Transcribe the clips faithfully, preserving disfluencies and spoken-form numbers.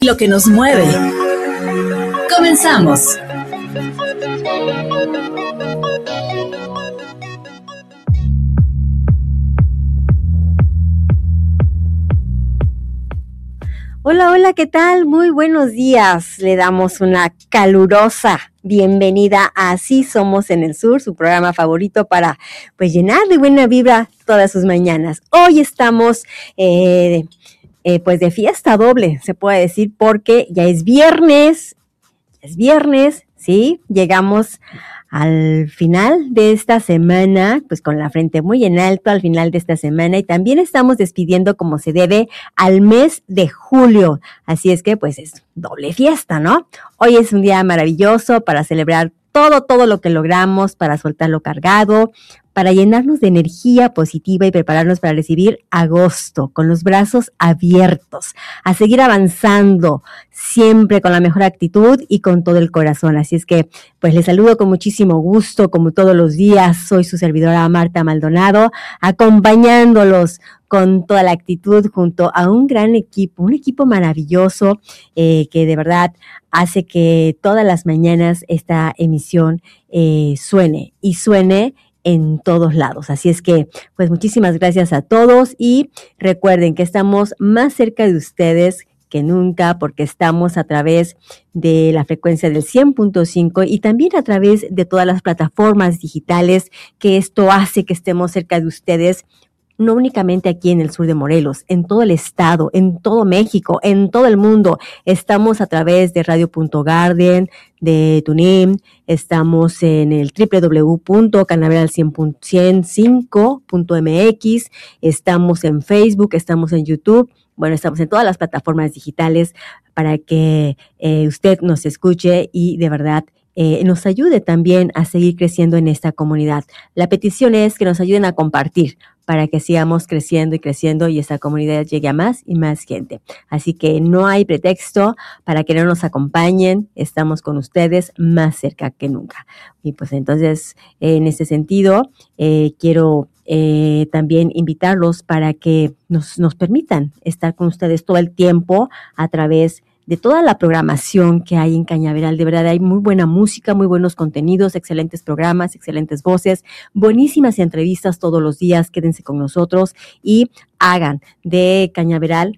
Lo que nos mueve. Comenzamos. Hola, hola, ¿qué tal? Muy buenos días. Le damos una calurosa bienvenida a Así Somos en el Sur, su programa favorito para pues llenar de buena vibra todas sus mañanas. Hoy estamos eh, eh, pues de fiesta doble, se puede decir, porque ya es viernes, es viernes, ¿sí? Llegamos al final de esta semana, pues con la frente muy en alto al final de esta semana, y también estamos despidiendo como se debe al mes de julio, así es que pues es doble fiesta, ¿no? Hoy es un día maravilloso para celebrar todo, todo lo que logramos, para soltar lo cargado, para llenarnos de energía positiva y prepararnos para recibir agosto con los brazos abiertos, a seguir avanzando siempre con la mejor actitud y con todo el corazón. Así es que pues les saludo con muchísimo gusto, como todos los días. Soy su servidora Marta Maldonado, acompañándolos con toda la actitud junto a un gran equipo, un equipo maravilloso eh, que de verdad hace que todas las mañanas esta emisión eh, suene y suene en todos lados. Así es que, pues muchísimas gracias a todos y recuerden que estamos más cerca de ustedes que nunca porque estamos a través de la frecuencia del cien punto cinco y también a través de todas las plataformas digitales, que esto hace que estemos cerca de ustedes, no únicamente aquí en el sur de Morelos, en todo el estado, en todo México, en todo el mundo. Estamos a través de Radio punto Garden, de TuneIn, estamos en el doble u doble u doble u punto canaveral ciento cinco punto m x, estamos en Facebook, estamos en YouTube, bueno, estamos en todas las plataformas digitales para que eh, usted nos escuche y de verdad Eh, nos ayude también a seguir creciendo en esta comunidad. La petición es que nos ayuden a compartir para que sigamos creciendo y creciendo y esta comunidad llegue a más y más gente. Así que no hay pretexto para que no nos acompañen. Estamos con ustedes más cerca que nunca. Y pues entonces, eh, en este sentido, eh, quiero eh, también invitarlos para que nos, nos permitan estar con ustedes todo el tiempo a través de de toda la programación que hay en Cañaveral. De verdad hay muy buena música, muy buenos contenidos, excelentes programas, excelentes voces, buenísimas entrevistas todos los días. Quédense con nosotros y hagan de Cañaveral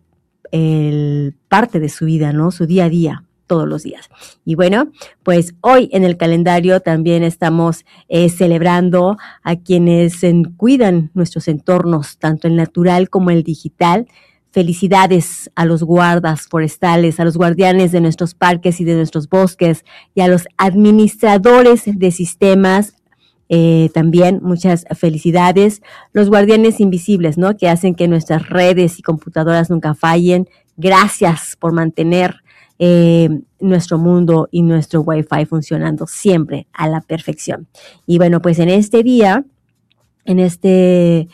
el parte de su vida, ¿no? Su día a día, todos los días. Y bueno, pues hoy en el calendario también estamos eh, celebrando a quienes eh, cuidan nuestros entornos, tanto el natural como el digital. Felicidades a los guardas forestales, a los guardianes de nuestros parques y de nuestros bosques y a los administradores de sistemas. Eh, también muchas felicidades. Los guardianes invisibles, ¿no? Que hacen que nuestras redes y computadoras nunca fallen. Gracias por mantener eh, nuestro mundo y nuestro Wi-Fi funcionando siempre a la perfección. Y bueno, pues en este día, en este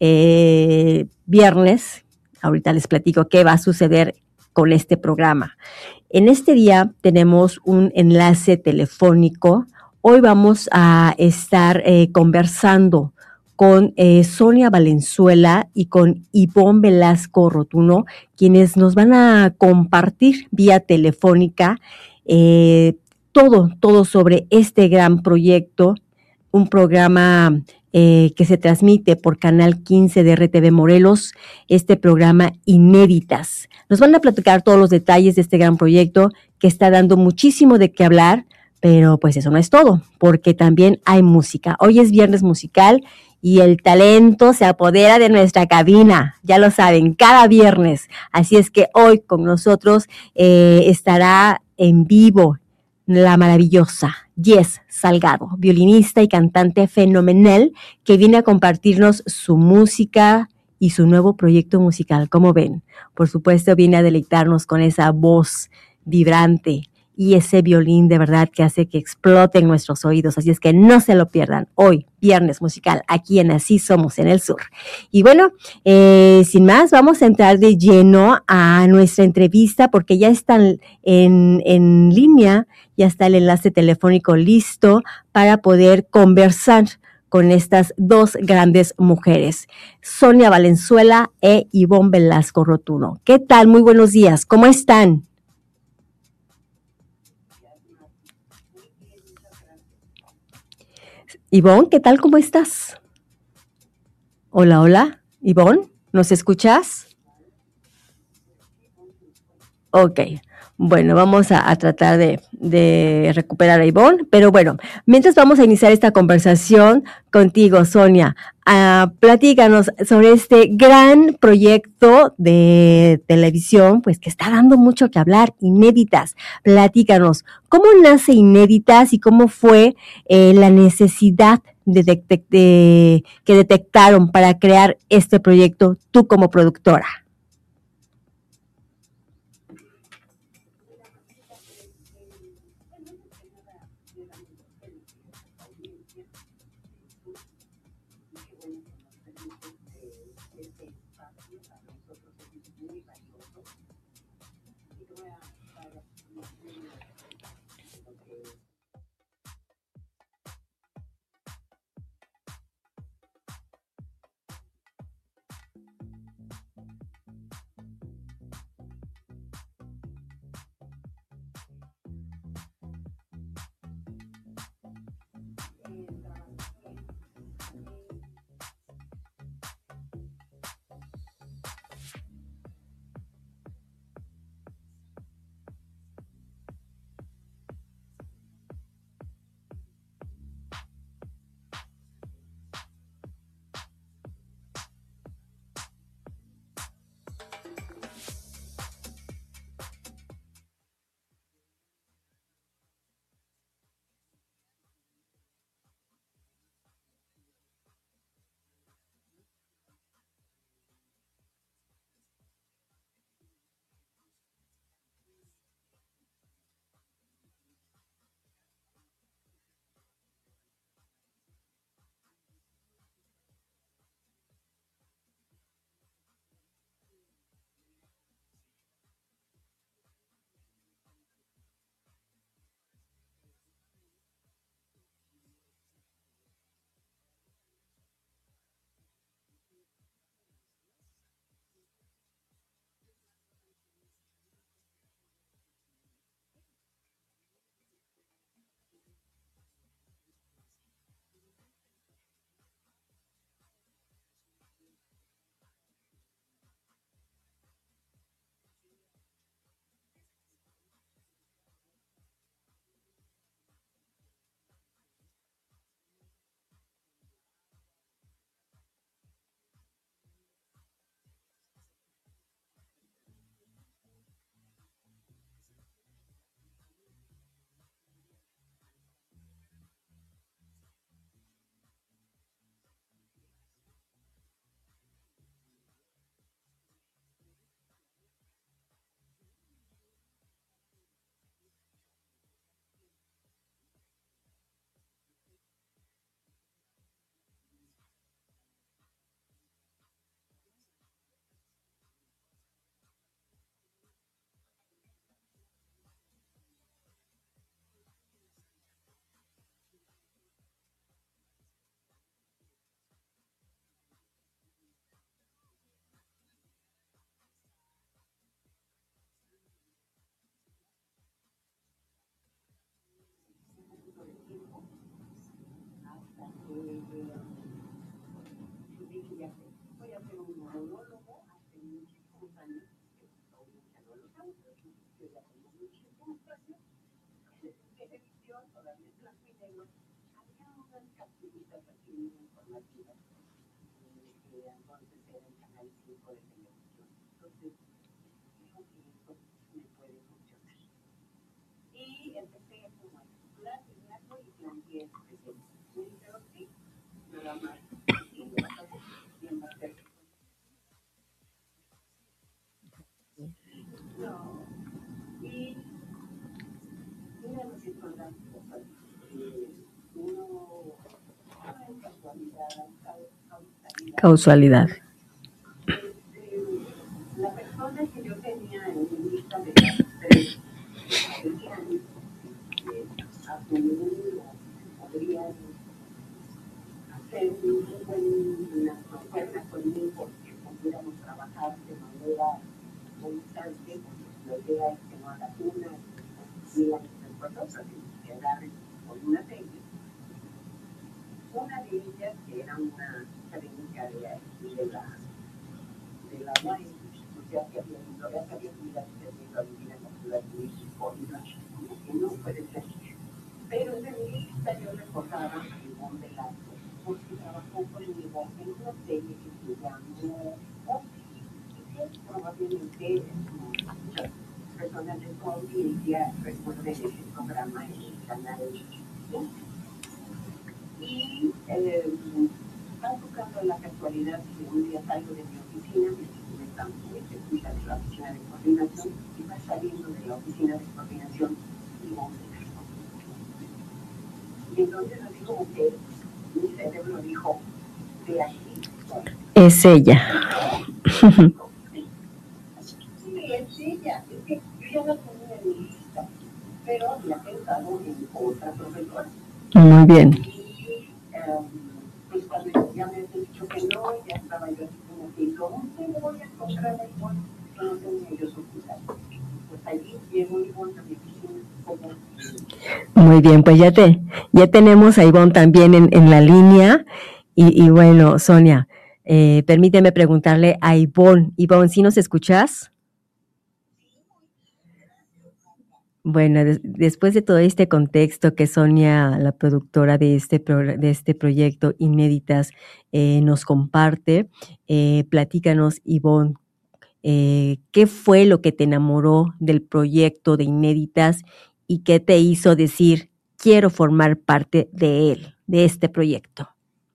eh, viernes, ahorita les platico qué va a suceder con este programa. En este día tenemos un enlace telefónico. Hoy vamos a estar eh, conversando con eh, Sonia Valenzuela y con Ivonne Velasco Rotuno, quienes nos van a compartir vía telefónica eh, todo, todo sobre este gran proyecto, un programa Eh, que se transmite por Canal quince de R T V Morelos, este programa Inéditas. Nos van a platicar todos los detalles de este gran proyecto que está dando muchísimo de qué hablar, pero pues eso no es todo, porque también hay música. Hoy es viernes musical y el talento se apodera de nuestra cabina, ya lo saben, cada viernes. Así es que hoy con nosotros eh, estará en vivo la maravillosa Jess Salgado, violinista y cantante fenomenal que viene a compartirnos su música y su nuevo proyecto musical. ¿Cómo ven? Por supuesto, viene a deleitarnos con esa voz vibrante y ese violín de verdad que hace que exploten nuestros oídos. Así es que no se lo pierdan. Hoy, viernes musical, aquí en Así Somos en el Sur. Y bueno, eh, sin más, vamos a entrar de lleno a nuestra entrevista porque ya están en, en línea, ya está el enlace telefónico listo para poder conversar con estas dos grandes mujeres, Sonia Valenzuela e Ivonne Velasco Rotuno. ¿Qué tal? Muy buenos días. ¿Cómo están? Ivonne, ¿qué tal? ¿Cómo estás? Hola, hola. Ivonne, ¿nos escuchas? Ok. Bueno, vamos a, a tratar de, de recuperar a Ivonne, pero bueno, mientras vamos a iniciar esta conversación contigo, Sonia, ah, platícanos sobre este gran proyecto de televisión, pues que está dando mucho que hablar, Inéditas. Platícanos, ¿cómo nace Inéditas y cómo fue eh, la necesidad de, de- de- de- que detectaron para crear este proyecto tú como productora? Causalidad. Una de ellas, que era una académica de, de la de la U A M, o sea, que había ido, ya sabía que iba a vivir en la Ciudad de México, y no, como que no puede ser. Pero en realidad yo recordaba a Ivonne Velasco, porque trabajó conmigo en una serie que se llamó Opi, y probablemente muchas personas de tu audiencia recuerden ese programa en el canal cinco. Y eh, va tocando la casualidad que un día salgo de mi oficina, mi oficina está muy cerquita de la oficina de coordinación, y va saliendo de la oficina de coordinación y vamos a ver. Y entonces así como que mi cerebro dijo, de aquí es ella. Sí, es ella. Es que yo ya la tenía en mi lista, pero había pensado en otra profesora. Muy bien. Y um, pues cuando ya me había dicho que no, ya estaba yo así como que, ¿dónde voy a encontrar a Ivonne? Que no tenía yo su hospital. Pues allí llegó Ivonne a mi oficina como... Muy bien, pues ya te, ya tenemos a Ivonne también en, en la línea. Y, y bueno, Sonia, eh, permíteme preguntarle a Ivonne. Ivonne, ¿sí nos escuchas? Bueno, des, después de todo este contexto que Sonia, la productora de este, pro, de este proyecto Inéditas, eh, nos comparte, eh, platícanos, Ivonne, eh, ¿qué fue lo que te enamoró del proyecto de Inéditas y qué te hizo decir, quiero formar parte de él, de este proyecto?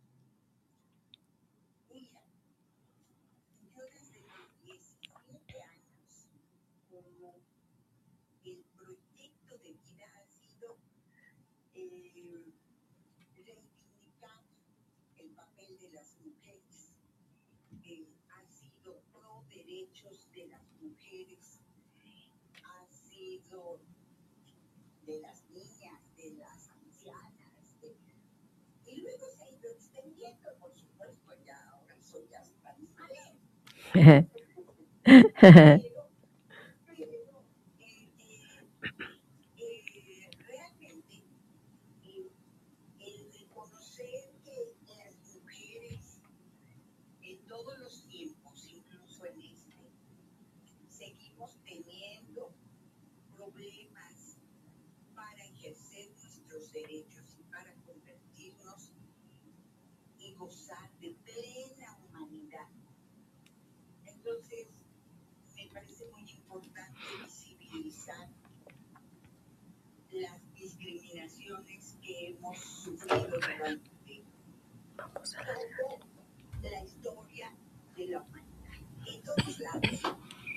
De las niñas, de las ancianas, de... y luego se ha ido extendiendo, por supuesto, ya ahora soy hasta animales. pero, pero eh, eh, eh, realmente eh, el reconocer que las mujeres en todos los tiempos, incluso en este, seguimos teniendo problemas para ejercer nuestros derechos y para convertirnos y gozar de plena humanidad. Entonces, me parece muy importante visibilizar las discriminaciones que hemos sufrido durante toda la historia de la humanidad, en todos lados.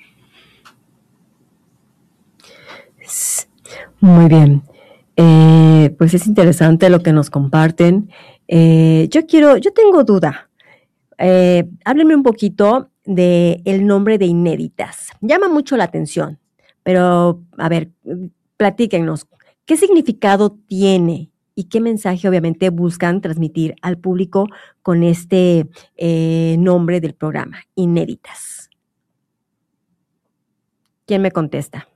Muy bien. Eh, pues es interesante lo que nos comparten. Eh, yo quiero, yo tengo duda. Eh, háblenme un poquito de el nombre de Inéditas. Llama mucho la atención, pero a ver, platíquenos, ¿qué significado tiene y qué mensaje obviamente buscan transmitir al público con este eh, nombre del programa, Inéditas? ¿Quién me contesta?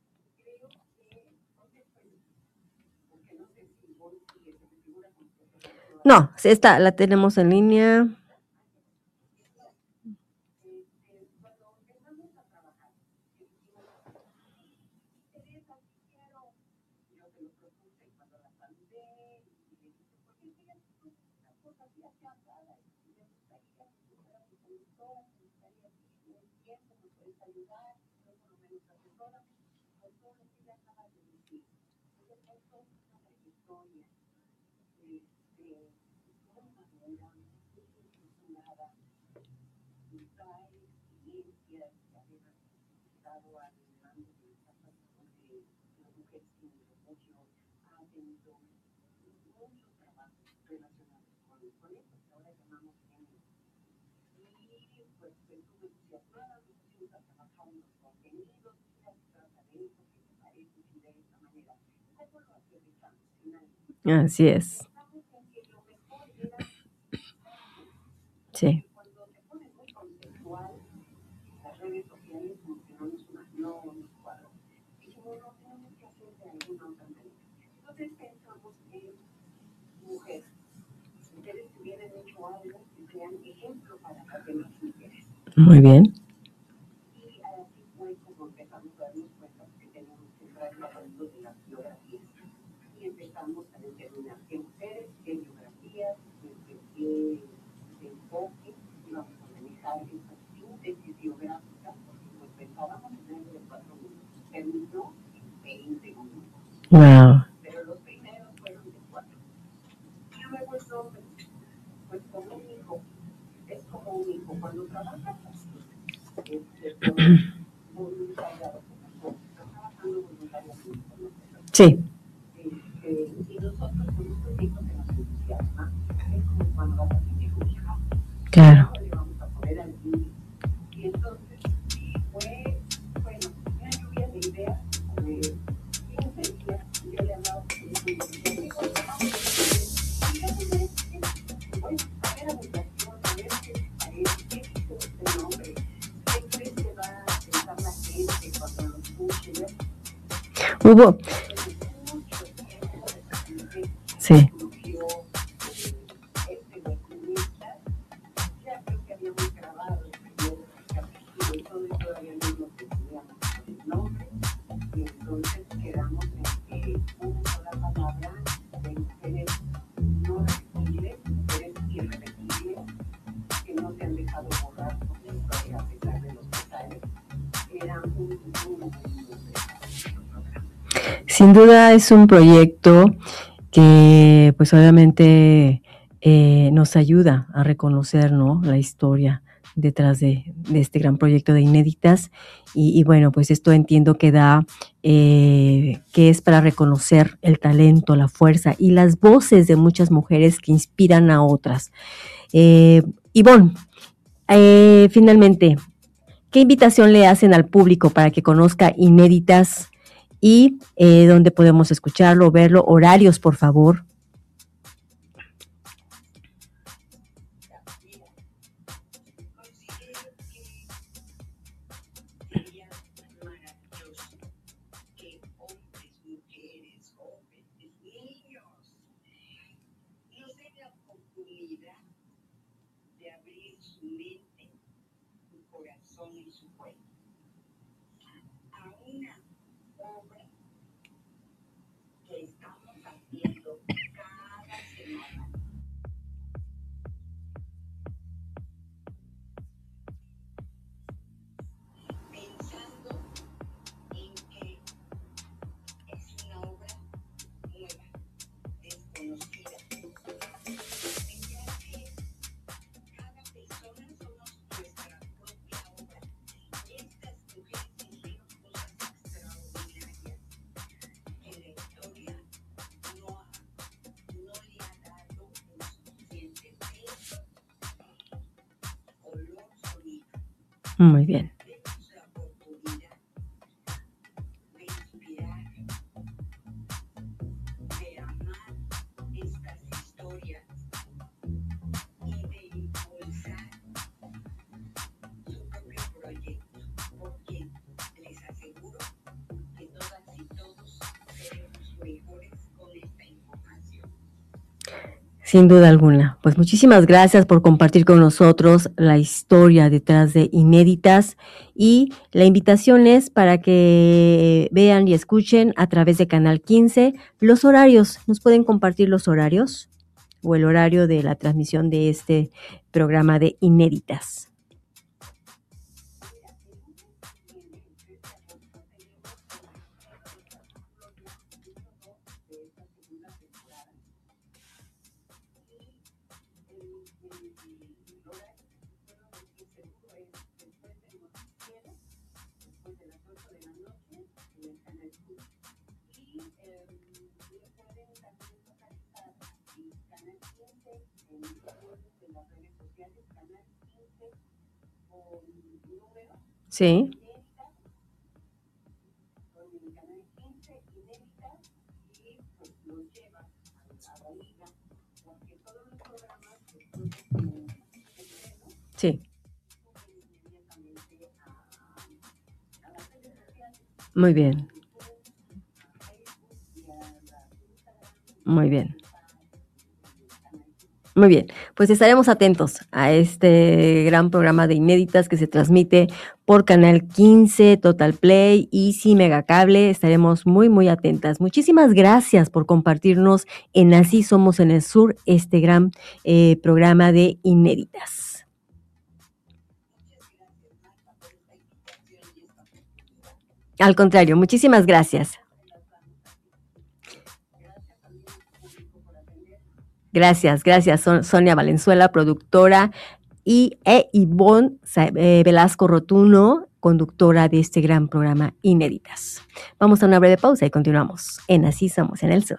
No, esta la tenemos en línea. Así es. Sí. cuadros que sean ejemplo para las demás mujeres. Muy bien. Y así fue como empezamos a darnos cuenta que teníamos que entrar en el mundo de las biografías. Y empezamos a determinar qué mujeres, qué biografías, qué, qué, qué enfoque íbamos a manejar esta síntesis biográfica, porque pues pensábamos en el de cuatro minutos, terminó en veinte minutos. Wow. Pero los primeros fueron de cuatro. Y luego el nombre, pues como un hijo, es como un hijo cuando trabajas así, este, por voluntariado, trabajando voluntariamente con nosotros. Sí. Este, y nosotros con estos hijos que nos entusiasma, es como cuando vas a tener un hijo. Claro. Le vamos a poner al niño. Y entonces fue, bueno, una lluvia de ideas. De, quince días, yo le hablaba con mi hijo y le digo, bueno, a ver, habitación, a ver qué te parece, qué dice este nombre, qué crees que va a pensar la gente cuando lo escuche. Hubo. Sí. Sin duda es un proyecto que pues obviamente eh, nos ayuda a reconocer, ¿no?, la historia detrás de, de este gran proyecto de Inéditas y, y bueno, pues esto entiendo que da, eh, que es para reconocer el talento, la fuerza y las voces de muchas mujeres que inspiran a otras. Eh, Ivonne, eh, finalmente, ¿qué invitación le hacen al público para que conozca Inéditas y eh, dónde podemos escucharlo, verlo? Horarios, por favor. Muy bien. Sin duda alguna. Pues muchísimas gracias por compartir con nosotros la historia detrás de Inéditas y la invitación es para que vean y escuchen a través de Canal quince los horarios. ¿Nos pueden compartir los horarios o el horario de la transmisión de este programa de Inéditas? Sí. Sí. Muy bien. Muy bien. Muy bien, pues estaremos atentos a este gran programa de Inéditas que se transmite por Canal quince, Total Play, Easy, Megacable. Estaremos muy, muy atentas. Muchísimas gracias por compartirnos en Así Somos en el Sur este gran eh, programa de Inéditas. Al contrario, muchísimas gracias. Gracias, gracias, Son, Sonia Valenzuela, productora, y e Ivonne eh, Velasco Rotuno, conductora de este gran programa Inéditas. Vamos a una breve pausa y continuamos en Así Somos en el Sur.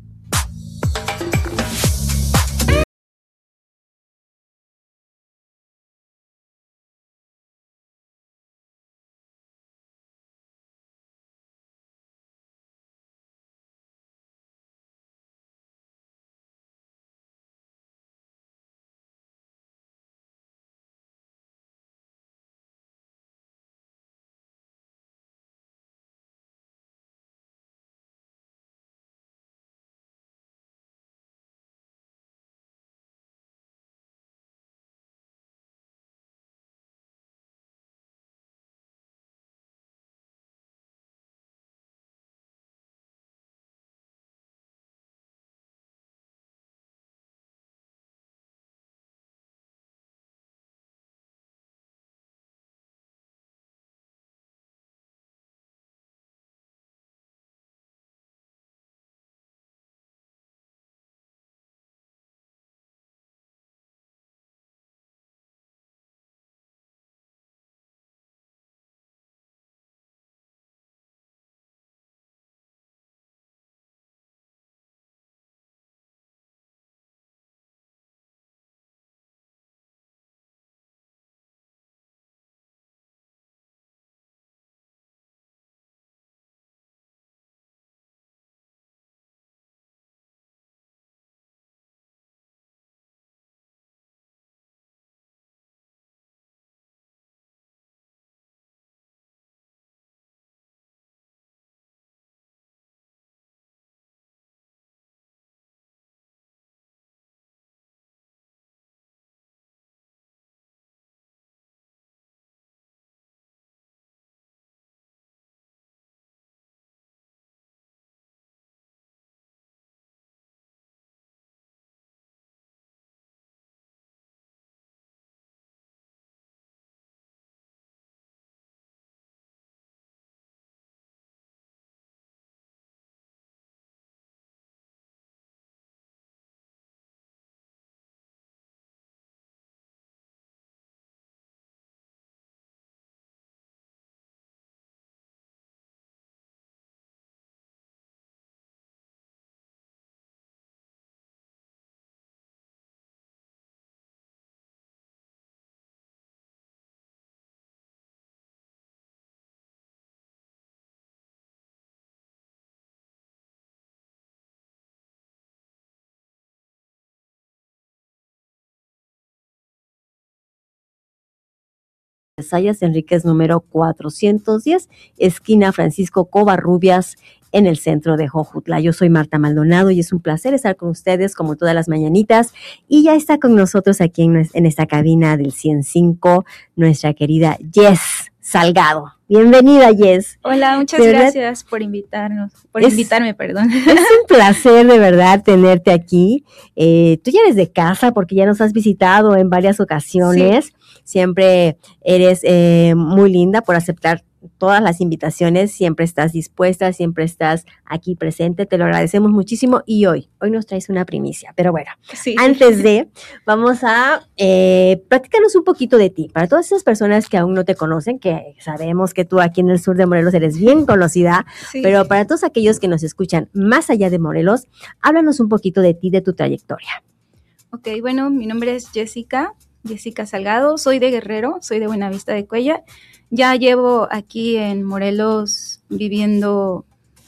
Sayas Enríquez número cuatrocientos diez, esquina Francisco Covarrubias, en el centro de Jojutla. Yo soy Marta Maldonado y es un placer estar con ustedes como todas las mañanitas, y ya está con nosotros aquí en, en esta cabina del ciento cinco nuestra querida Jess Salgado. Bienvenida, Jess. Hola, muchas gracias por invitarnos, por es, invitarme, perdón. Es un placer de verdad tenerte aquí. Eh, tú ya eres de casa porque ya nos has visitado en varias ocasiones. Sí. Siempre eres eh, muy linda por aceptar todas las invitaciones, siempre estás dispuesta, siempre estás aquí presente, te lo agradecemos muchísimo. Y hoy, hoy nos traes una primicia, pero bueno, sí. Antes de, vamos a eh, platicarnos un poquito de ti, para todas esas personas que aún no te conocen, que sabemos que tú aquí en el sur de Morelos eres bien conocida, sí. Pero para todos aquellos que nos escuchan más allá de Morelos, háblanos un poquito de ti, de tu trayectoria. Ok, bueno, mi nombre es Jessica, Jessica Salgado, soy de Guerrero, soy de Buenavista de Cuella. Ya llevo aquí en Morelos viviendo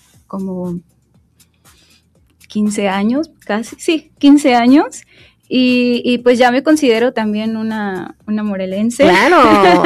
como quince años, casi, sí, quince años. Y, y pues ya me considero también una, una morelense. ¡Claro!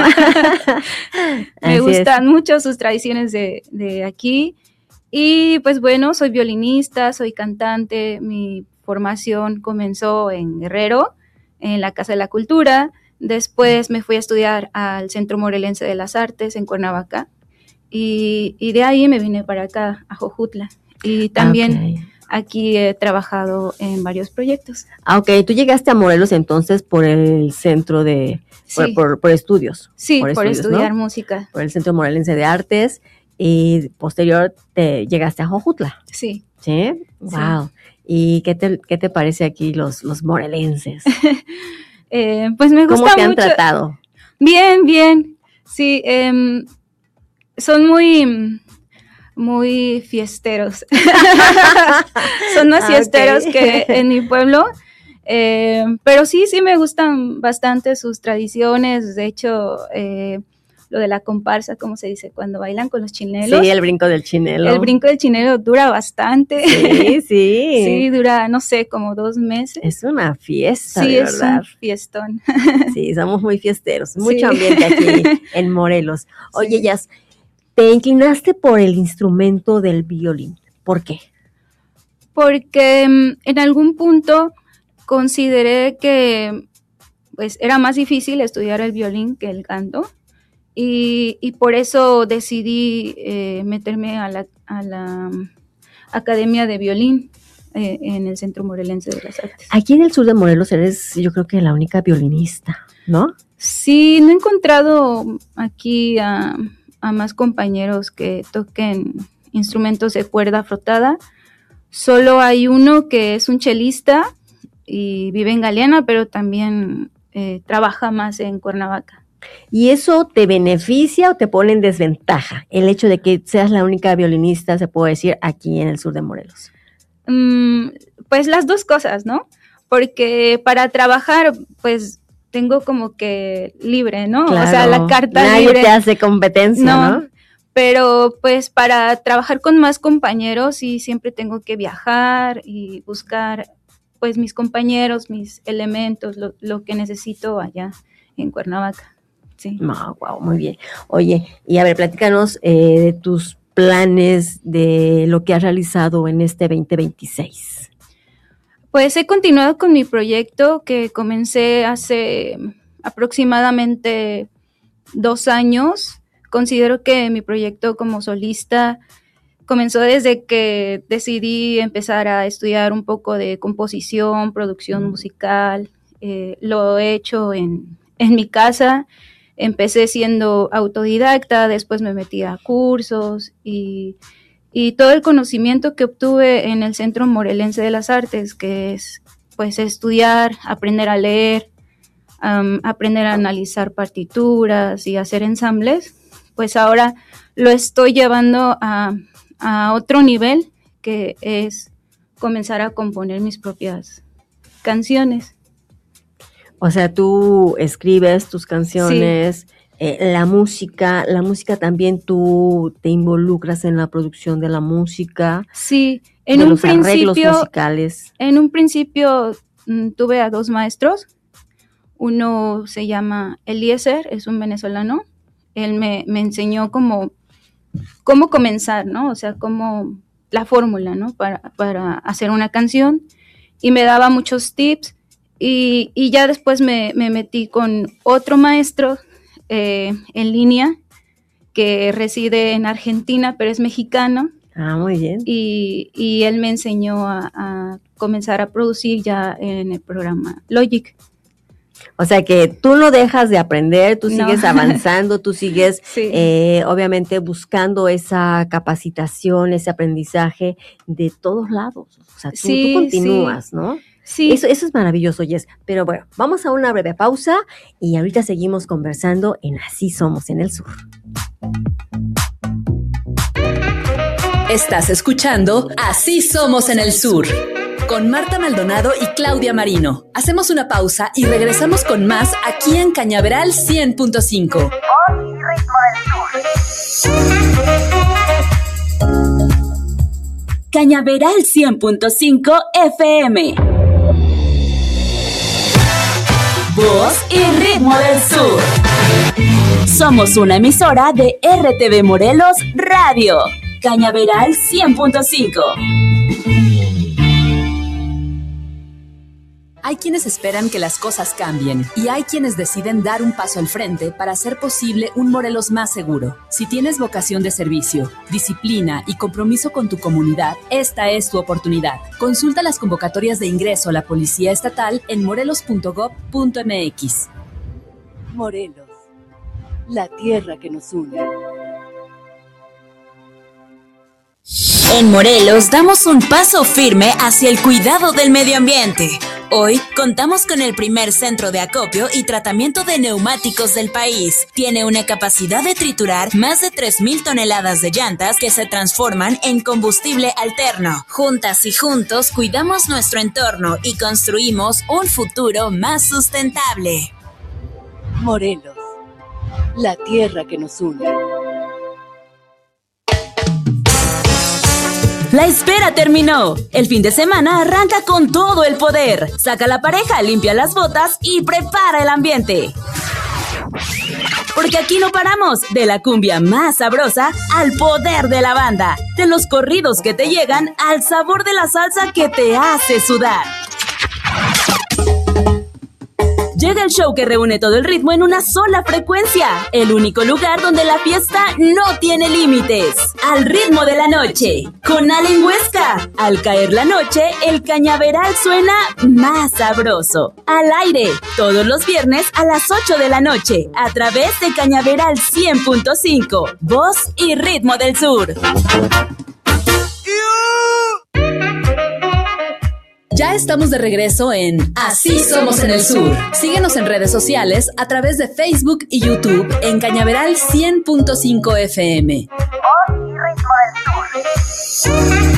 Me gustan es. mucho sus tradiciones de, de aquí. Y pues bueno, soy violinista, soy cantante. Mi formación comenzó en Guerrero, en la Casa de la Cultura. Después me fui a estudiar al Centro Morelense de las Artes en Cuernavaca. Y, y de ahí me vine para acá, a Jojutla. Y también okay. aquí he trabajado en varios proyectos. Ah, ok. ¿Tú llegaste a Morelos entonces por el centro de... Sí. Por, por, por estudios? Sí, por, por estudios, estudiar ¿no? música. Por el Centro Morelense de Artes. Y posterior te llegaste a Jojutla. Sí. ¿Sí? Wow. Sí. ¿Y qué te, qué te parece aquí los, los morelenses? eh, pues me gusta mucho. ¿Cómo te han tratado? Bien, bien. Sí, eh, son muy, muy fiesteros. Son más fiesteros okay. que en mi pueblo. Eh, pero sí, sí me gustan bastante sus tradiciones. De hecho, eh, lo de la comparsa, ¿cómo se dice? Cuando bailan con los chinelos. Sí, el brinco del chinelo. El brinco del chinelo dura bastante. Sí, sí. Sí, dura, no sé, como dos meses. Es una fiesta, sí, de verdad. Sí, es un fiestón. Sí, somos muy fiesteros. Mucho sí. ambiente aquí en Morelos. Oye, sí. Jazz, te inclinaste por el instrumento del violín. ¿Por qué? Porque um, en algún punto consideré que pues, era más difícil estudiar el violín que el canto. Y, y por eso decidí eh, meterme a la, a la um, Academia de Violín eh, en el Centro Morelense de las Artes. Aquí en el sur de Morelos eres, yo creo que la única violinista, ¿no? Sí, no he encontrado aquí a, a más compañeros que toquen instrumentos de cuerda frotada. Solo hay uno que es un chelista y vive en Galeana, pero también eh, trabaja más en Cuernavaca. ¿Y eso te beneficia o te pone en desventaja? El hecho de que seas la única violinista, se puede decir, aquí en el sur de Morelos. Mm, pues las dos cosas, ¿no? Porque para trabajar, pues tengo como que libre, ¿no? Claro, o sea, la carta nadie libre. Nadie te hace competencia, ¿no? ¿no? Pero pues para trabajar con más compañeros sí siempre tengo que viajar y buscar pues mis compañeros, mis elementos, lo, lo que necesito allá en Cuernavaca. Sí. Oh, wow, muy bien. Oye, y a ver, platícanos eh, de tus planes, de lo que has realizado en este veinte veintiséis. Pues he continuado con mi proyecto que comencé hace aproximadamente dos años. Considero que mi proyecto como solista comenzó desde que decidí empezar a estudiar un poco de composición, producción musical. Eh, lo he hecho en, en mi casa. Empecé siendo autodidacta, después me metí a cursos y, y todo el conocimiento que obtuve en el Centro Morelense de las Artes, que es pues estudiar, aprender a leer, um, aprender a analizar partituras y hacer ensambles, pues ahora lo estoy llevando a, a otro nivel, que es comenzar a componer mis propias canciones. O sea, tú escribes tus canciones, sí. eh, la música, la música también tú te involucras en la producción de la música. Sí, en de un los principio, arreglos musicales. En un principio m, tuve a dos maestros. Uno se llama Eliezer, es un venezolano. Él me, me enseñó cómo, cómo comenzar, ¿no? O sea, cómo la fórmula, ¿no? Para, para hacer una canción. Y me daba muchos tips. Y, y ya después me, me metí con otro maestro eh, en línea que reside en Argentina, pero es mexicano. Ah, muy bien. Y, y él me enseñó a, a comenzar a producir ya en el programa Logic. O sea que tú no dejas de aprender, tú sigues no. avanzando, tú sigues sí. eh, obviamente buscando esa capacitación, ese aprendizaje de todos lados. O sea, tú, sí, tú continúas, sí. ¿no? Sí. Eso, eso es maravilloso, Jess. Pero bueno, vamos a una breve pausa y ahorita seguimos conversando en Así Somos en el Sur. Estás escuchando Así Somos en el Sur, con Marta Maldonado y Claudia Marino. Hacemos una pausa y regresamos con más aquí en Cañaveral cien punto cinco. Voz y ritmo del sur. Cañaveral cien punto cinco F M. Voz y ritmo del sur. Somos una emisora de R T V Morelos Radio. Cañaveral cien punto cinco. Hay quienes esperan que las cosas cambien y hay quienes deciden dar un paso al frente para hacer posible un Morelos más seguro. Si tienes vocación de servicio, disciplina y compromiso con tu comunidad, esta es tu oportunidad. Consulta las convocatorias de ingreso a la Policía Estatal en morelos punto gob punto mx. Morelos, la tierra que nos une. En Morelos damos un paso firme hacia el cuidado del medio ambiente. Hoy contamos con el primer centro de acopio y tratamiento de neumáticos del país. Tiene una capacidad de triturar más de tres mil toneladas de llantas que se transforman en combustible alterno. Juntas y juntos cuidamos nuestro entorno y construimos un futuro más sustentable. Morelos, la tierra que nos une. La espera terminó. El fin de semana arranca con todo el poder. Saca la pareja, limpia las botas y prepara el ambiente. Porque aquí no paramos, de la cumbia más sabrosa al poder de la banda, de los corridos que te llegan al sabor de la salsa que te hace sudar. Llega el show que reúne todo el ritmo en una sola frecuencia. El único lugar donde la fiesta no tiene límites. Al ritmo de la noche. Con Allen Huesca. Al caer la noche, el cañaveral suena más sabroso. Al aire. Todos los viernes a las ocho de la noche. A través de Cañaveral cien punto cinco. Voz y ritmo del sur. Ya estamos de regreso en Así Somos en el Sur. Síguenos en redes sociales a través de Facebook y YouTube en Cañaveral cien punto cinco F M. Voz y ritmo del sur.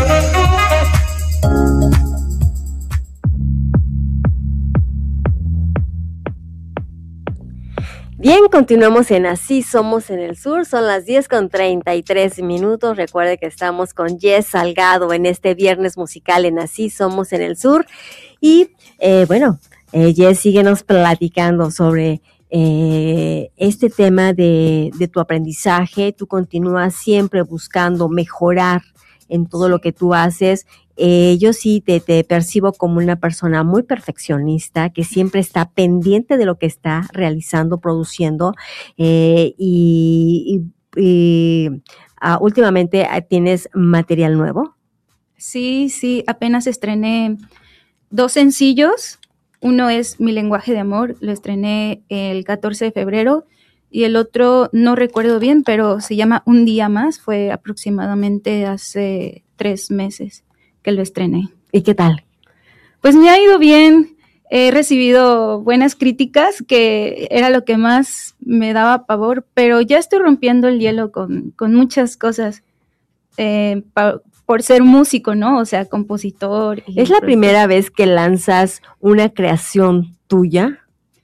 Bien, continuamos en Así Somos en el Sur, son las diez con treinta y tres minutos, recuerde que estamos con Jess Salgado en este viernes musical en Así Somos en el Sur, y eh, bueno, eh, Jess, síguenos platicando sobre eh, este tema de, de tu aprendizaje. Tú continúas siempre buscando mejorar en todo lo que tú haces. Eh, yo sí te, te percibo como una persona muy perfeccionista, que siempre está pendiente de lo que está realizando, produciendo, eh, y, y, y uh, últimamente tienes material nuevo. Sí, sí, apenas estrené dos sencillos. Uno es Mi lenguaje de amor, lo estrené el catorce de febrero, y el otro no recuerdo bien, pero se llama Un día más, fue aproximadamente hace tres meses que lo estrené. ¿Y qué tal? Pues me ha ido bien, he recibido buenas críticas, que era lo que más me daba pavor, pero ya estoy rompiendo el hielo con, con muchas cosas, eh, pa, por ser músico, ¿no? O sea, compositor. Y ¿Es la primera vez que lanzas una creación tuya?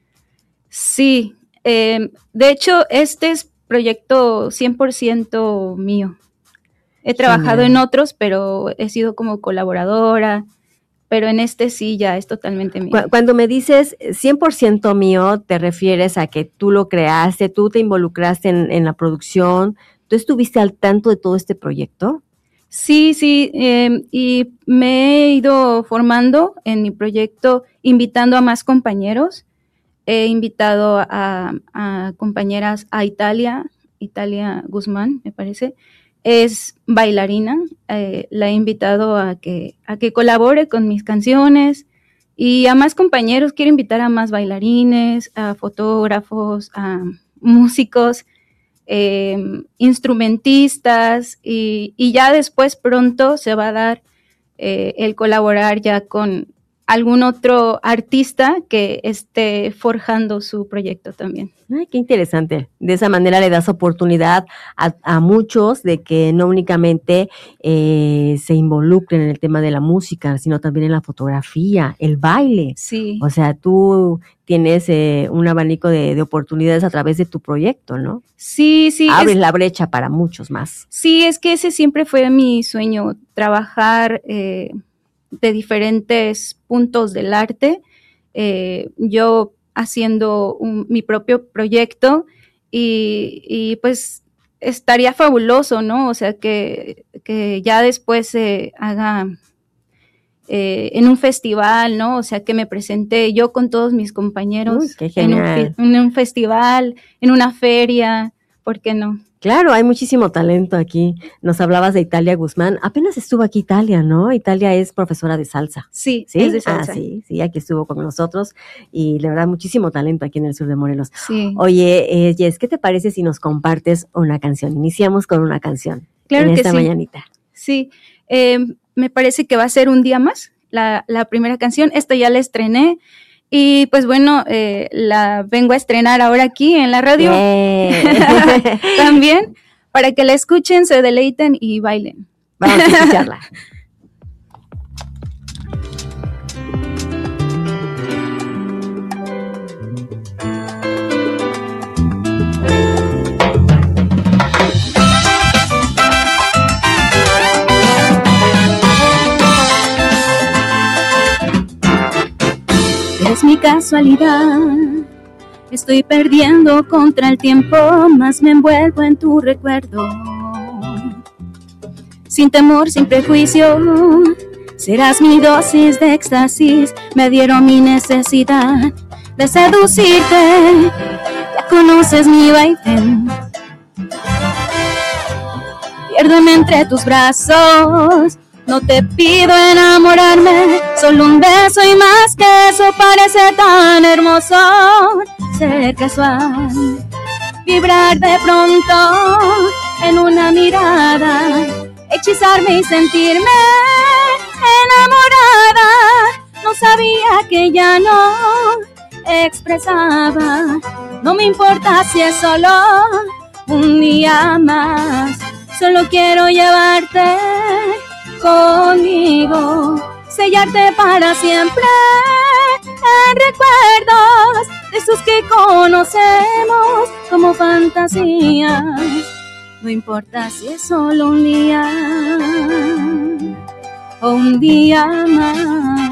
Sí, eh, de hecho, este es proyecto cien por ciento mío. He trabajado en otros, pero he sido como colaboradora, pero en este sí ya es totalmente mío. Cuando me dices cien por ciento mío, ¿te refieres a que tú lo creaste, tú te involucraste en, en la producción, tú estuviste al tanto de todo este proyecto? Sí, sí, eh, y me he ido formando en mi proyecto, invitando a más compañeros. He invitado a, a compañeras a Italia, Italia Guzmán, me parece. Es bailarina, eh, la he invitado a que, a que colabore con mis canciones, y a más compañeros. Quiero invitar a más bailarines, a fotógrafos, a músicos, eh, instrumentistas, y, y ya después pronto se va a dar eh, el colaborar ya con algún otro artista que esté forjando su proyecto también. Ay, qué interesante. De esa manera le das oportunidad a, a muchos de que no únicamente eh, se involucren en el tema de la música, sino también en la fotografía, el baile. Sí. O sea, tú tienes eh, un abanico de, de oportunidades a través de tu proyecto, ¿no? Sí, sí. Abres es, la brecha para muchos más. Sí, es que ese siempre fue mi sueño, trabajar eh, de diferentes puntos del arte. Eh, yo haciendo un, mi propio proyecto, y, y pues estaría fabuloso, ¿no? O sea, que, que ya después se haga eh, en un festival, ¿no? O sea, que me presenté yo con todos mis compañeros. Uy, qué en, un, genial. en un festival, en una feria, ¿por qué no? Claro, hay muchísimo talento aquí. Nos hablabas de Italia Guzmán. Apenas estuvo aquí Italia, ¿no? Italia es profesora de salsa. Sí, ¿Sí? es de salsa. Ah, sí, sí, aquí estuvo con nosotros y la verdad muchísimo talento aquí en el sur de Morelos. Sí. Oye, eh, Jess, ¿qué te parece si nos compartes una canción? Iniciamos con una canción Claro en que esta sí. mañanita. Sí, eh, me parece que va a ser Un Día Más, la, la primera canción. Esta ya la estrené y pues bueno, eh, la vengo a estrenar ahora aquí en la radio Yeah. también, para que la escuchen, se deleiten y bailen. Vamos a escucharla. Es mi casualidad, estoy perdiendo contra el tiempo, más me envuelvo en tu recuerdo. Sin temor, sin prejuicio, serás mi dosis de éxtasis, me dieron mi necesidad de seducirte, ya conoces mi vaivén. Piérdeme entre tus brazos, no te pido enamorarme, solo un beso y más que eso parece tan hermoso. Ser casual, vibrar de pronto en una mirada, hechizarme y sentirme enamorada. No sabía que ya no expresaba, no me importa si es solo un día más, solo quiero llevarte conmigo, sellarte para siempre en recuerdos de esos que conocemos como fantasías. No importa si es solo un día o un día más.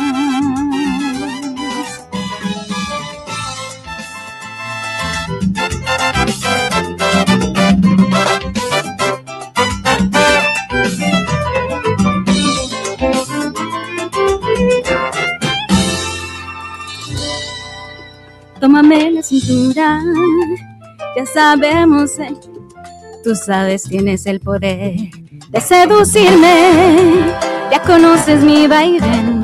Tómame la cintura, ya sabemos, eh, tú sabes, tienes el poder de seducirme, ya conoces mi vaivén.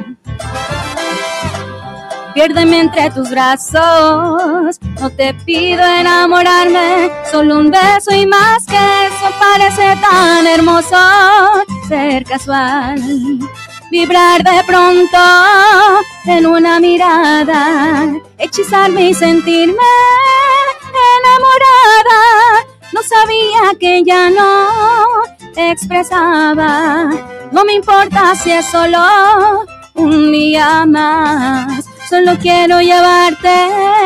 Piérdeme entre tus brazos, no te pido enamorarme, solo un beso y más que eso parece tan hermoso. Ser casual, vibrar de pronto en una mirada, hechizarme y sentirme enamorada. No sabía que ya no expresaba, no me importa si es solo un día más, solo quiero llevarte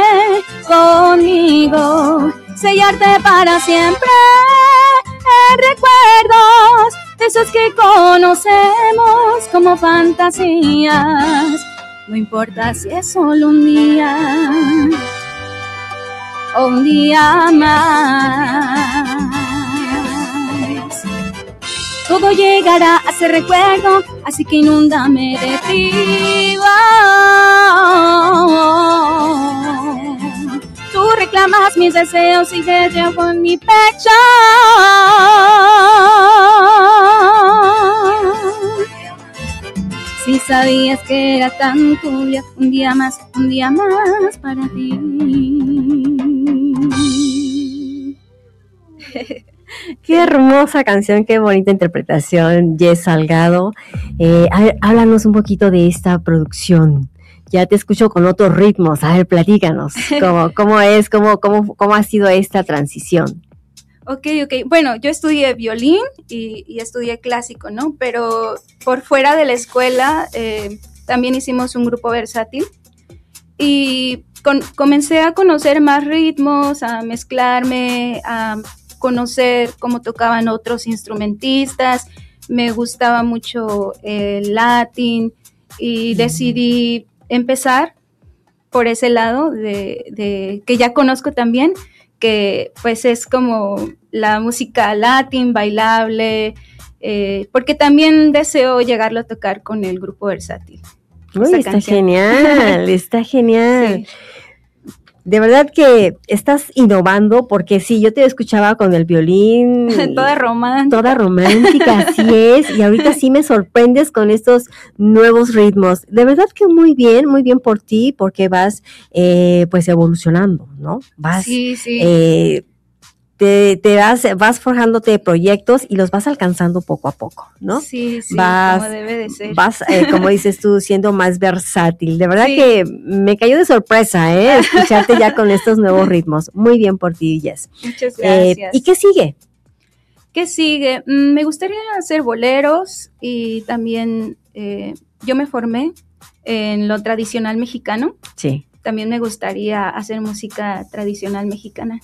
conmigo, sellarte para siempre en recuerdos de esos que conocemos como fantasías. No importa si es solo un día o un día más, todo llegará a ser recuerdo, así que inúndame de ti. Oh, tú reclamas mis deseos y te llevo en mi pecho. Si sabías que era tan tuya, un día más, un día más para ti. Qué hermosa canción, qué bonita interpretación, Jess Salgado. Eh, a ver, háblanos un poquito de esta producción. Ya te escucho con otros ritmos. A ver, platícanos. ¿Cómo, cómo es? Cómo, cómo, ¿Cómo ha sido esta transición? Ok, ok. Bueno, yo estudié violín y, y estudié clásico, ¿no? Pero por fuera de la escuela eh, también hicimos un grupo versátil y con, comencé a conocer más ritmos, a mezclarme, a conocer cómo tocaban otros instrumentistas. Me gustaba mucho el latín y decidí empezar por ese lado de, de que ya conozco también, que pues es como la música latín, bailable, eh, porque también deseo llegarlo a tocar con el grupo Versátil. Uy, está canción. genial, está genial. Sí. De verdad que estás innovando, porque sí, yo te escuchaba con el violín. Toda romántica. Toda romántica, así es. Y ahorita sí me sorprendes con estos nuevos ritmos. De verdad que muy bien, muy bien por ti, porque vas eh, pues evolucionando, ¿no? Vas, sí, sí. Eh, Te, te vas, vas forjándote proyectos y los vas alcanzando poco a poco, ¿no? Sí, sí, vas, como debe de ser. Vas, eh, como dices tú, siendo más versátil. De verdad sí. que me cayó de sorpresa, ¿eh? Escucharte ya con estos nuevos ritmos. Muy bien por ti, Jess. Muchas gracias. Eh, ¿Y qué sigue? ¿Qué sigue? Mm, me gustaría hacer boleros y también eh, yo me formé en lo tradicional mexicano. Sí. También me gustaría hacer música tradicional mexicana.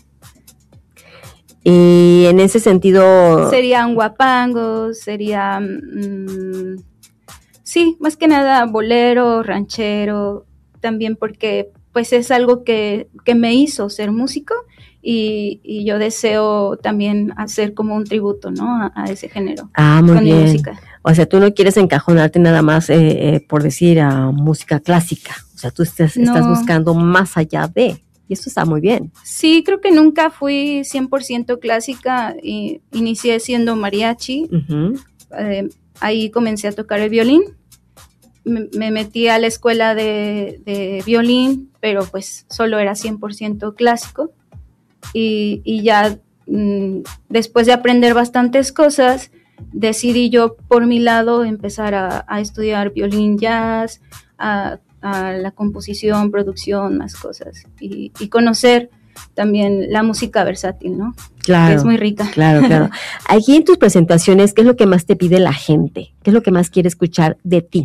Y en ese sentido... Serían guapangos, sería, mmm, sí, más que nada bolero, ranchero, también porque pues es algo que, que me hizo ser músico y, y yo deseo también hacer como un tributo, ¿no? A, a ese género. Ah, muy con bien. Mi música. O sea, tú no quieres encajonarte nada más, eh, eh, por decir, a música clásica. O sea, tú estás, no. estás buscando más allá de... Y eso está muy bien. Sí, creo que nunca fui cien por ciento clásica. Y inicié siendo mariachi. Uh-huh. Eh, ahí comencé a tocar el violín. Me, me metí a la escuela de, de violín, pero pues solo era cien por ciento clásico. Y, y ya mmm, después de aprender bastantes cosas, decidí yo por mi lado empezar a, a estudiar violín jazz, a a la composición, producción, más cosas, y, y conocer también la música versátil, ¿no? Claro. Que es muy rica. Claro, claro. Aquí en tus presentaciones, ¿qué es lo que más te pide la gente? ¿Qué es lo que más quiere escuchar de ti?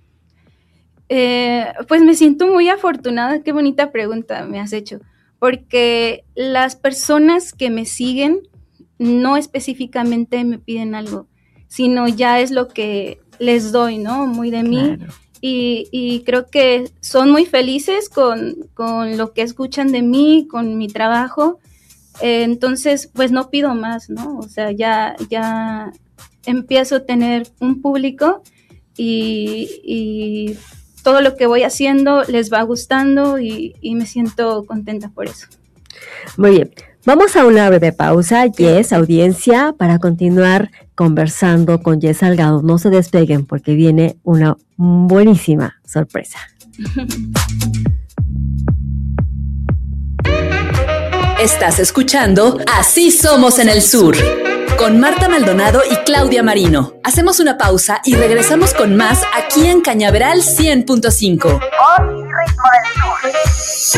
Eh, pues me siento muy afortunada, qué bonita pregunta me has hecho, porque las personas que me siguen no específicamente me piden algo, sino ya es lo que les doy, ¿no? Muy de mí. Claro. Y, y creo que son muy felices con, con lo que escuchan de mí, con mi trabajo. Eh, entonces, pues no pido más, ¿no? O sea, ya, ya empiezo a tener un público y, y todo lo que voy haciendo les va gustando y, y me siento contenta por eso. Muy bien. Vamos a una breve pausa, Jess, audiencia, para continuar conversando con Jess Salgado. No se despeguen porque viene una buenísima sorpresa. Estás escuchando Así Somos en el Sur, con Marta Maldonado y Claudia Marino. Hacemos una pausa y regresamos con más aquí en Cañaveral cien punto cinco. Voz y ritmo del sur.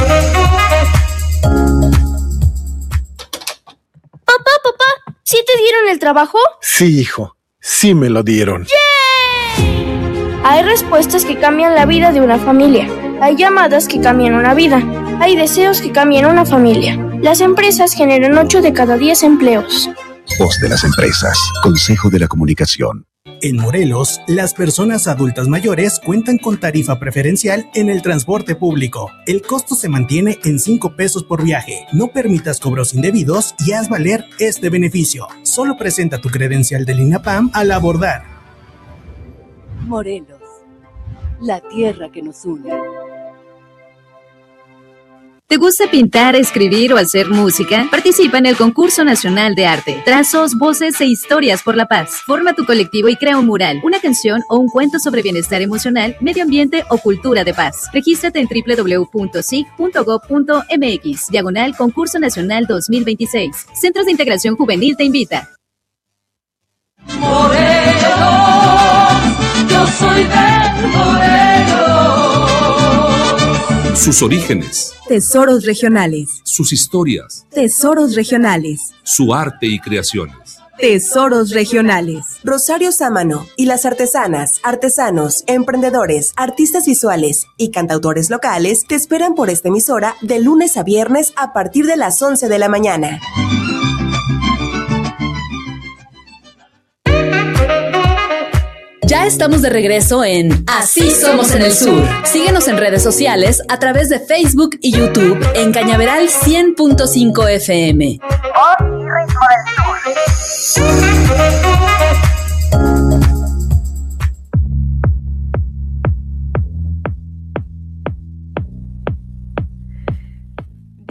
Papá, papá, ¿sí te dieron el trabajo? Sí, hijo, sí me lo dieron. ¡Yay! Hay respuestas que cambian la vida de una familia. Hay llamadas que cambian una vida. Hay deseos que cambian una familia. Las empresas generan ocho de cada diez empleos. Voz de las empresas. Consejo de la Comunicación. En Morelos, las personas adultas mayores cuentan con tarifa preferencial en el transporte público. El costo se mantiene en cinco pesos por viaje. No permitas cobros indebidos y haz valer este beneficio. Solo presenta tu credencial del INAPAM al abordar. Morelos, la tierra que nos une. ¿Te gusta pintar, escribir o hacer música? Participa en el Concurso Nacional de Arte. Trazos, voces e historias por la paz. Forma tu colectivo y crea un mural, una canción o un cuento sobre bienestar emocional, medio ambiente o cultura de paz. Regístrate en doble u doble u doble u punto s i g punto gob punto m x, diagonal Concurso Nacional dos mil veintiséis. Centros de Integración Juvenil te invita. Morelos, yo soy de Morelos. Sus orígenes. Tesoros regionales. Sus historias. Tesoros regionales. Su arte y creaciones. Tesoros regionales. Rosario Sámano y las artesanas, artesanos, emprendedores, artistas visuales y cantautores locales te esperan por esta emisora de lunes a viernes a partir de las once de la mañana. Ya estamos de regreso en Así Somos en el Sur. Síguenos en redes sociales a través de Facebook y YouTube en Cañaveral cien punto cinco F M. Voz y ritmo del sur.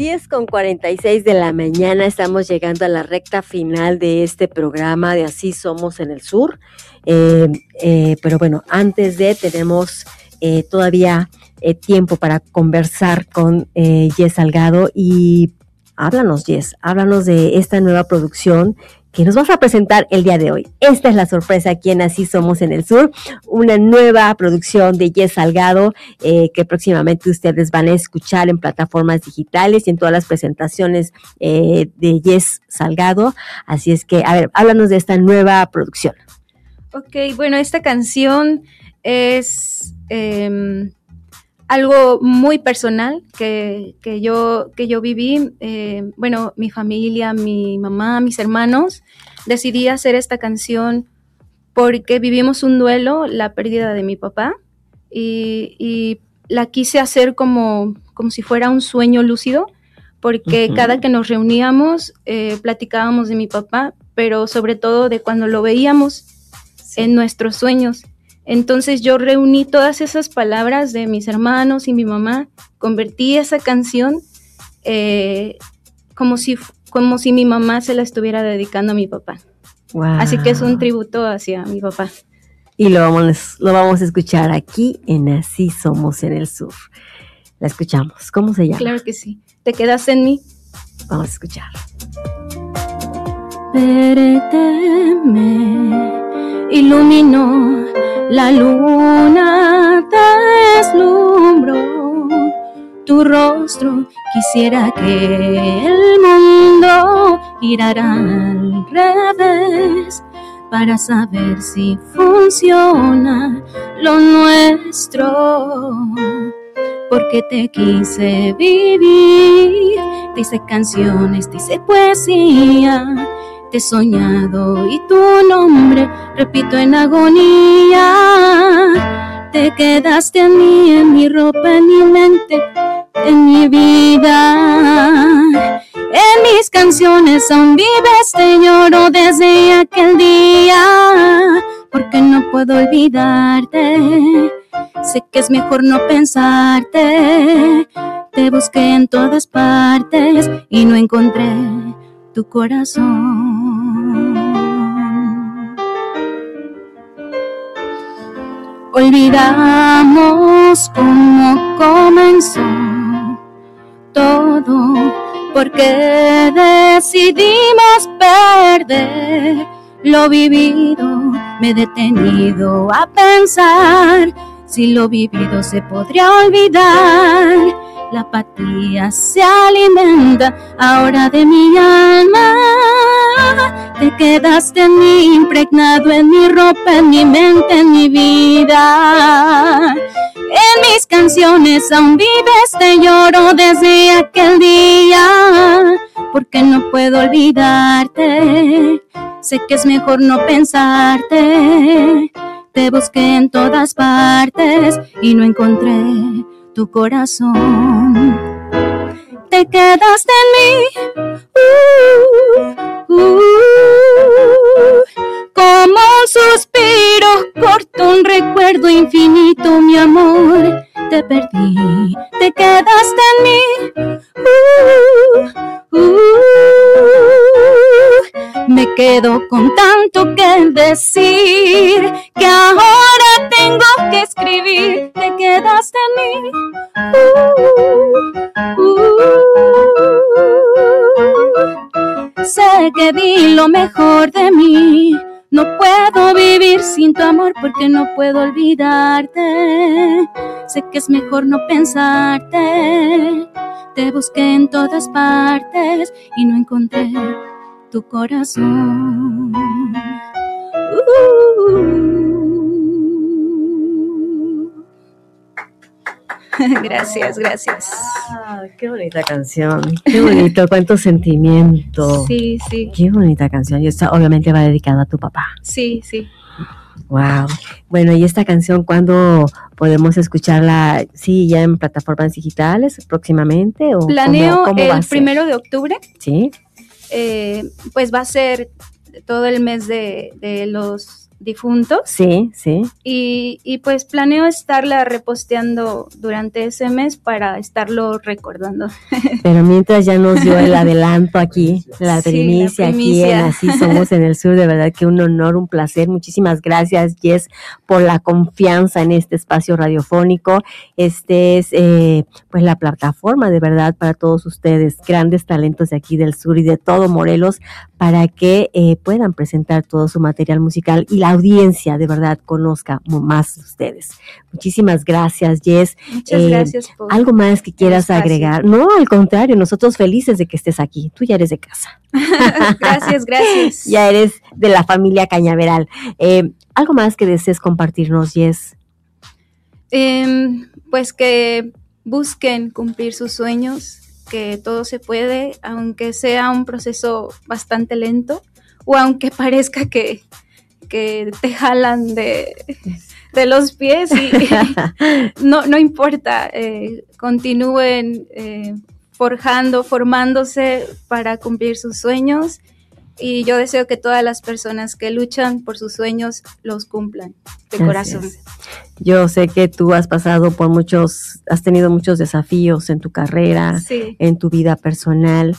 diez con cuarenta y seis de la mañana, estamos llegando a la recta final de este programa de Así Somos en el Sur. Eh, eh, pero bueno, antes de, tenemos eh, todavía eh, tiempo para conversar con eh, Jess Salgado. Y háblanos, Jess, háblanos de esta nueva producción que nos vas a presentar el día de hoy. Esta es la sorpresa aquí en Así Somos en el Sur, una nueva producción de Jess Salgado eh, que próximamente ustedes van a escuchar en plataformas digitales y en todas las presentaciones eh, de Jess Salgado. Así es que, a ver, háblanos de esta nueva producción. Ok, bueno, esta canción es eh, algo muy personal que, que, yo, que yo viví. Eh, bueno, mi familia, mi mamá, mis hermanos, decidí hacer esta canción porque vivimos un duelo, la pérdida de mi papá, y, y la quise hacer como, como si fuera un sueño lúcido, porque uh-huh. cada que nos reuníamos eh, platicábamos de mi papá, pero sobre todo de cuando lo veíamos sí. en nuestros sueños. Entonces yo reuní todas esas palabras de mis hermanos y mi mamá, convertí esa canción eh, como si, como si mi mamá se la estuviera dedicando a mi papá. Wow. Así que es un tributo hacia mi papá. Y lo vamos, lo vamos a escuchar aquí en Así Somos en el Sur. La escuchamos. ¿Cómo se llama? Claro que sí. ¿Te quedas en mí? Vamos a escuchar. Perdeme, iluminó la luna, deslumbró tu rostro. Quisiera que el mundo girara al revés para saber si funciona lo nuestro. Porque te quise vivir, te hice canciones, te hice poesía. Te he soñado y tu nombre repito en agonía. Te quedaste en mí, en mi ropa, en mi mente, en mi vida. En mis canciones aún vives, te lloro desde aquel día. Porque no puedo olvidarte, sé que es mejor no pensarte. Te busqué en todas partes y no encontré tu corazón. Olvidamos cómo comenzó todo, porque decidimos perder lo vivido. Me he detenido a pensar si lo vivido se podría olvidar. La apatía se alimenta ahora de mi alma. Te quedaste en mí, impregnado en mi ropa, en mi mente, en mi vida. En mis canciones aún vives, te lloro desde aquel día. Porque no puedo olvidarte, sé que es mejor no pensarte. Te busqué en todas partes y no encontré tu corazón. Te quedaste en mí, uh, uh, como un suspiro corto, un recuerdo infinito, mi amor. Te perdí, te quedaste en mí, uh, uh, me quedo con tanto que decir, que ahora tengo que escribir. Te quedaste en mí, uh, uh, sé que di lo mejor de mí. No puedo vivir sin tu amor porque no puedo olvidarte. Sé que es mejor no pensarte. Te busqué en todas partes y no encontré tu corazón. Uh. Gracias, gracias. Ah, qué bonita canción, qué bonito, cuánto sentimiento. Sí, sí. Qué bonita canción, y esta obviamente va dedicada a tu papá. Sí, sí. Wow. Bueno, ¿y esta canción cuándo podemos escucharla? Sí, ya en plataformas digitales próximamente. ¿O planeo cómo, cómo el primero de octubre. Sí. Eh, pues va a ser todo el mes de, de los difuntos. Sí, sí. Y, y pues planeo estarla reposteando durante ese mes para estarlo recordando. Pero mientras ya nos dio el adelanto aquí, la Sí, primicia, la aquí primicia. en Así Somos en el Sur, de verdad que un honor, un placer. Muchísimas gracias, Jess, por la confianza en este espacio radiofónico. Este es eh, pues la plataforma de verdad para todos ustedes, grandes talentos de aquí del sur y de todo Morelos, para que eh, puedan presentar todo su material musical y la audiencia de verdad conozca más de ustedes. Muchísimas gracias, Jess. Muchas Eh, gracias por ¿Algo más que quieras espacio. agregar? No, al contrario, nosotros felices de que estés aquí. Tú ya eres de casa. Gracias, gracias. Ya eres de la familia Cañaveral. Eh, ¿Algo más que desees compartirnos, Jess? Eh, pues que busquen cumplir sus sueños, que todo se puede, aunque sea un proceso bastante lento o aunque parezca que, que te jalan de, de los pies y no, no importa, eh, continúen eh, forjando, formándose para cumplir sus sueños. Y yo deseo que todas las personas que luchan por sus sueños los cumplan de corazón. Gracias. Yo sé que tú has pasado por muchos, has tenido muchos desafíos en tu carrera, Sí. en tu vida personal,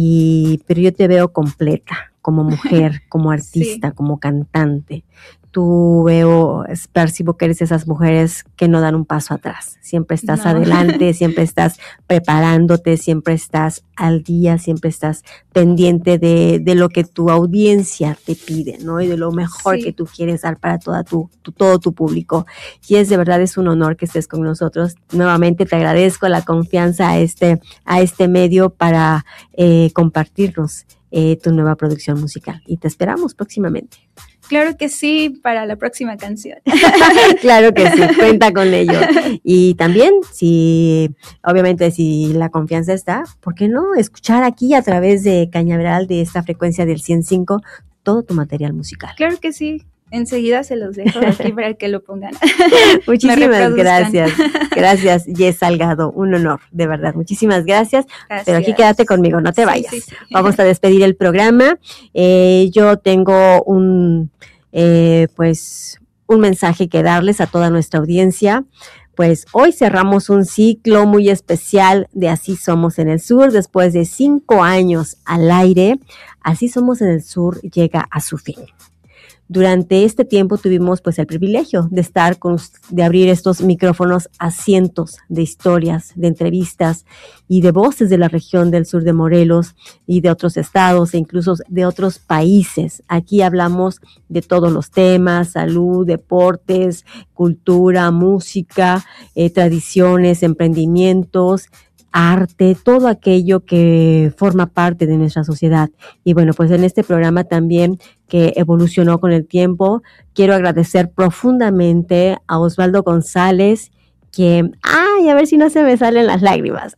y pero yo te veo completa como mujer, como artista, Sí. como cantante. Tú veo, es- percibo que eres de esas mujeres que no dan un paso atrás. Siempre estás No. adelante, siempre estás preparándote, siempre estás al día, siempre estás pendiente de, de lo que tu audiencia te pide, ¿no? Y de lo mejor Sí. que tú quieres dar para toda tu, tu- todo tu público. Y es de verdad, es un honor que estés con nosotros. Nuevamente te agradezco la confianza a este, a este medio para eh, compartirnos eh, tu nueva producción musical. Y te esperamos próximamente. Claro que sí, para la próxima canción. Claro que sí, cuenta con ello. Y también, si, obviamente, si la confianza está, ¿por qué no escuchar aquí a través de Cañaveral, de esta frecuencia del ciento cinco, todo tu material musical? Claro que sí. Enseguida se los dejo aquí para que lo pongan. Muchísimas Me reproduzcan. gracias. Gracias, Jess Salgado. Un honor, de verdad. Muchísimas gracias. Gracias. Pero aquí quédate conmigo, no te Sí, vayas. sí, sí. Vamos a despedir el programa. Eh, yo tengo un, eh, pues, un mensaje que darles a toda nuestra audiencia. Pues hoy cerramos un ciclo muy especial de Así Somos en el Sur. Después de cinco años al aire, Así Somos en el Sur llega a su fin. Durante este tiempo tuvimos pues el privilegio de estar con, de abrir estos micrófonos a cientos de historias, de entrevistas y de voces de la región del sur de Morelos y de otros estados e incluso de otros países. Aquí hablamos de todos los temas: salud, deportes, cultura, música, eh, tradiciones, emprendimientos, arte, todo aquello que forma parte de nuestra sociedad. Y bueno, pues en este programa también, que evolucionó con el tiempo, quiero agradecer profundamente a Osvaldo González, quien, ay, a ver si no se me salen las lágrimas,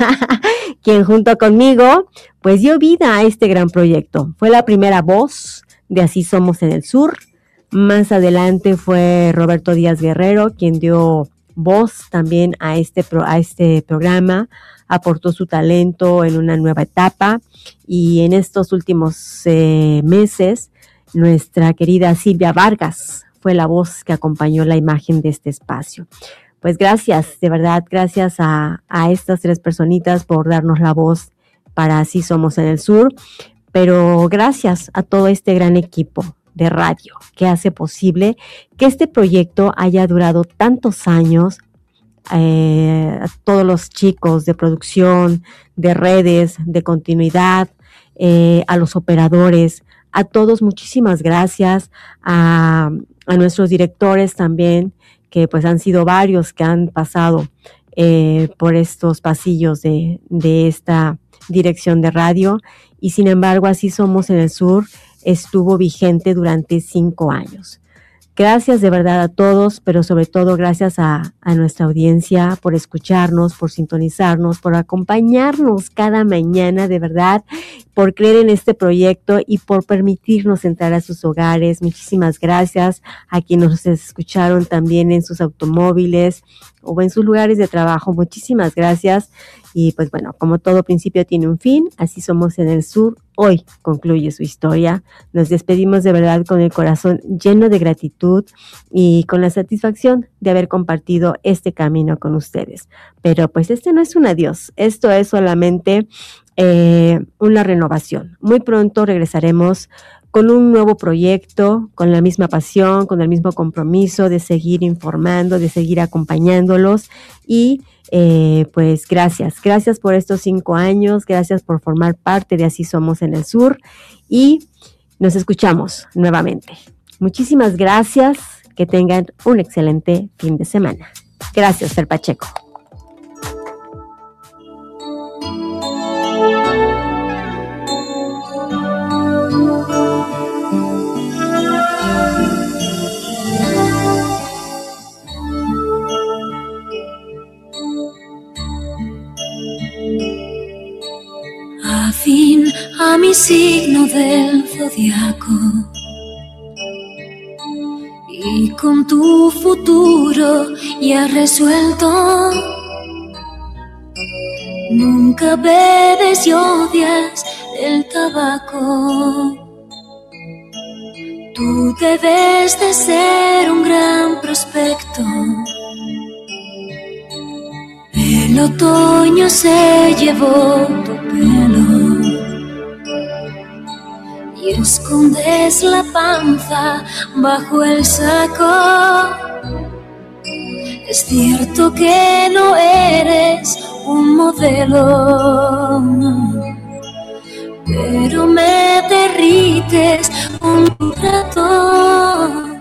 quien junto conmigo, pues dio vida a este gran proyecto. Fue la primera voz de Así Somos en el Sur. Más adelante fue Roberto Díaz Guerrero, quien dio voz también a este, pro, a este programa, aportó su talento en una nueva etapa, y en estos últimos eh, meses, nuestra querida Silvia Vargas fue la voz que acompañó la imagen de este espacio. Pues gracias, de verdad, gracias a, a estas tres personitas por darnos la voz para Así Somos en el Sur, pero gracias a todo este gran equipo de radio que hace posible que este proyecto haya durado tantos años. Eh, a todos los chicos de producción, de redes, de continuidad, eh, a los operadores, a todos muchísimas gracias, a, a nuestros directores también, que pues han sido varios que han pasado eh, por estos pasillos de, de esta dirección de radio, y sin embargo Así Somos en el Sur estuvo vigente durante cinco años. Gracias de verdad a todos, pero sobre todo gracias a, a nuestra audiencia por escucharnos, por sintonizarnos, por acompañarnos cada mañana, de verdad, por creer en este proyecto y por permitirnos entrar a sus hogares. Muchísimas gracias a quienes nos escucharon también en sus automóviles o en sus lugares de trabajo. Muchísimas gracias. Y pues bueno, como todo principio tiene un fin, Así Somos en el Sur hoy concluye su historia. Nos despedimos de verdad con el corazón lleno de gratitud y con la satisfacción de haber compartido este camino con ustedes. Pero pues este no es un adiós, esto es solamente eh, una renovación. Muy pronto regresaremos con un nuevo proyecto, con la misma pasión, con el mismo compromiso de seguir informando, de seguir acompañándolos y eh, pues gracias, gracias por estos cinco años, gracias por formar parte de Así Somos en el Sur y nos escuchamos nuevamente. Muchísimas gracias, que tengan un excelente fin de semana. Gracias, Fer Pacheco. Afín a mi signo del zodiaco y con tu futuro ya resuelto. Nunca bebes y odias el tabaco. Tú debes de ser un gran prospecto. El otoño se llevó tu pelo y escondes la panza bajo el saco. Es cierto que no eres un modelo, pero me derrites un rato.